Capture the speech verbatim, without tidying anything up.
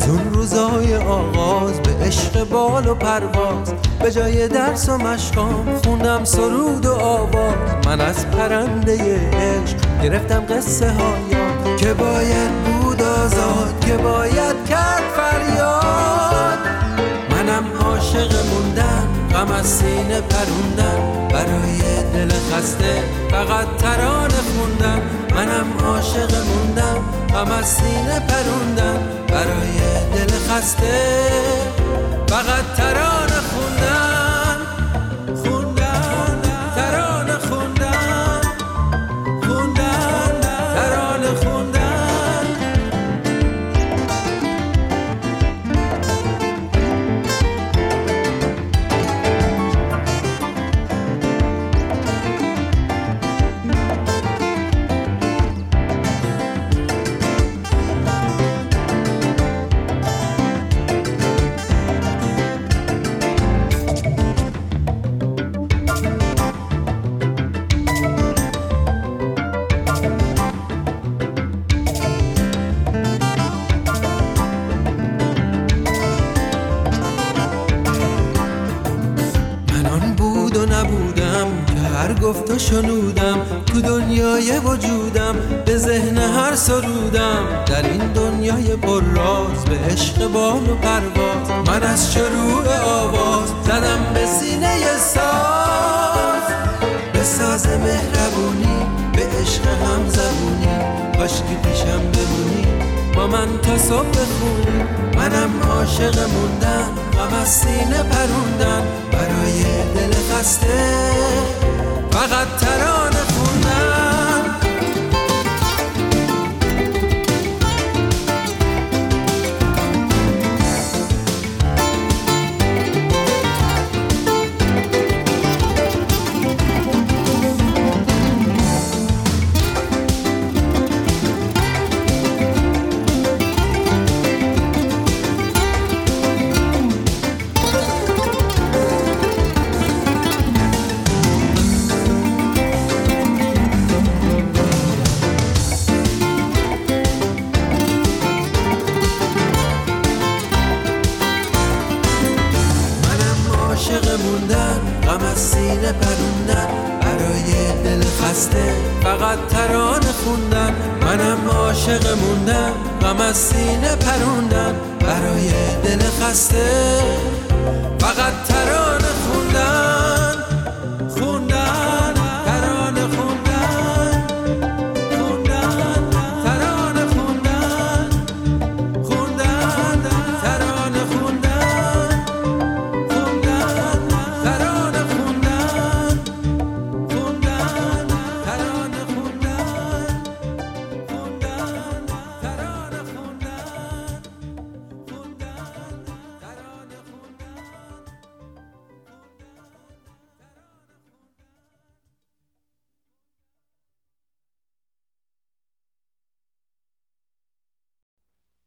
از اون روزای آغاز به عشق بال و پرواز، به جای درس و مشقام خوندم سرود و آواز. من از پرنده عشق گرفتم قصه هایم که باید بود آزاد، که باید کرد فریاد. منم عاشق موندن، غم از سینه پروندن، برای دل خسته فقط ترانه خوندن. منم عاشق موندن، غم از سینه پروندن، برای دل خسته فقط ترانه خوندن. خوندن ترانه خوندن، خوندن ترانه خوندن. نبودم که هر گفت و شنودم، تو دنیای وجودم به ذهن هر سرودم. در این دنیای پر راز به عشق بال و پرواز، من از شروع آواز زدم به سینه ساز. به ساز مهربونی، به عشق هم زبونی، کاش که پیشم بمونی با من تا صبح بخونی. منم عاشق موندن، غم از سینه پروندن، برای دل خسته فقط ترانه خوندن. عاشق موندن، غم از سینه پروندن، برای دل خسته فقط ترانه خوندن. منم عاشق موندن، غم از سینه پروندن، برای دل خسته فقط ترانه خوندن.